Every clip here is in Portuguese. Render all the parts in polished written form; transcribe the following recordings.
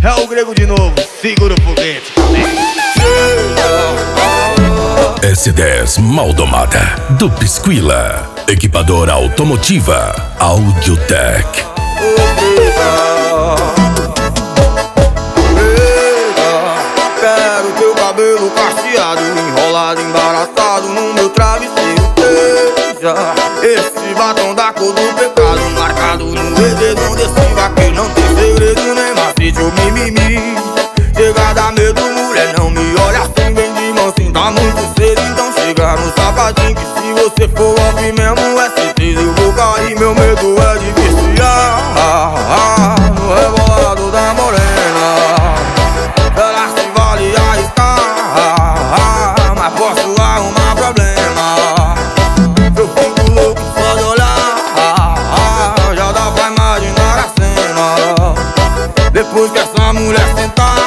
É o grego de novo, segura o foguete. S10 Maldomada do Pisquila. Equipadora automotiva Audiotech. Quero teu cabelo cacheado, enrolado, embaraçado no meu travesseiro. Esse batom da cor do pecado, marcado no dedo desse vaqueiro. Não tem segredo nem macete ou mimimi. Chega a dar medo, mulher, não me olha assim, vem de mansinho. Tá muito cedo, então chega no sapatinho, que se você for off mesmo é certeza eu vou cair. Meu medo é de viciar no rebolado da morena. Ela se vale arriscar, mas posso arrumar problema. Eu fico louco só de olhar, já dá pra imaginar a cena. Depois que essa mulher sentar,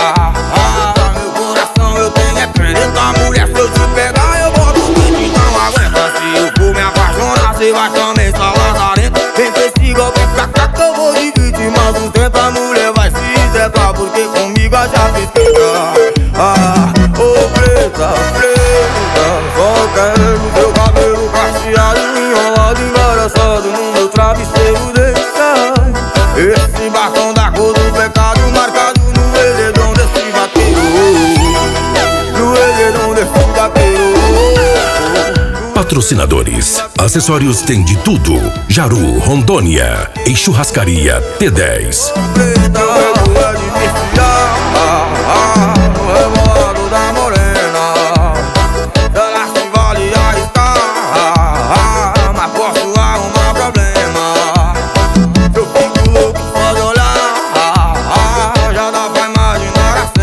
meu coração eu tenho é preta. Mulher, se eu te pegar eu boto o quente, então aguenta. Se eu for me apaixonar, cê vai também estar lazarento. Vem com esse golpe pra cá que eu vou dividir, mas não tenta, mulher vai se secar, porque comigo a chave fica. Ô preta, preta, só quero teu cabelo cacheado, enrolado, embaraçado no meu travesseiro. Deixa esse batom da cor do pecado, marcado no edredom desse vaqueiro. No edredom desse vaqueiro. Patrocinadores. Acessórios tem de tudo. Jaru, Rondônia e Churrascaria T10. Preta, é de viciar no rebolado da morena. Ela se vale arriscar, mas posso arrumar problema. Eu fico louco só de olhar, já dá pra imaginar a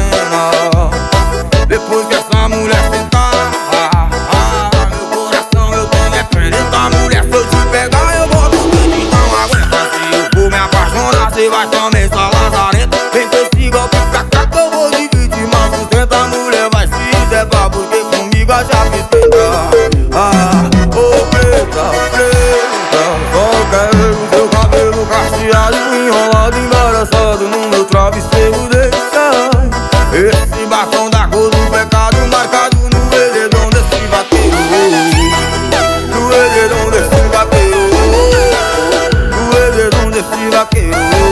cena. Depois que essa mulher sentar, meu coração eu tenho é preta. Mulher, se eu te pegar eu boto o quente, então aguenta. Se eu for me apaixonar, cê vai também estar lazarento. Vem com esse golpe pra cá que eu vou dividir, mas não tenta, mulher vai se secar, porque comigo a chave fica. Ô preta, preta, só quero teu cabelo cacheado, enrolado, embaraçado no meu travesseiro. Deixa esse batom da cor do pecado, marcado no edredom desse vaqueiro. No edredom desse vaqueiro. No edredom desse vaqueiro.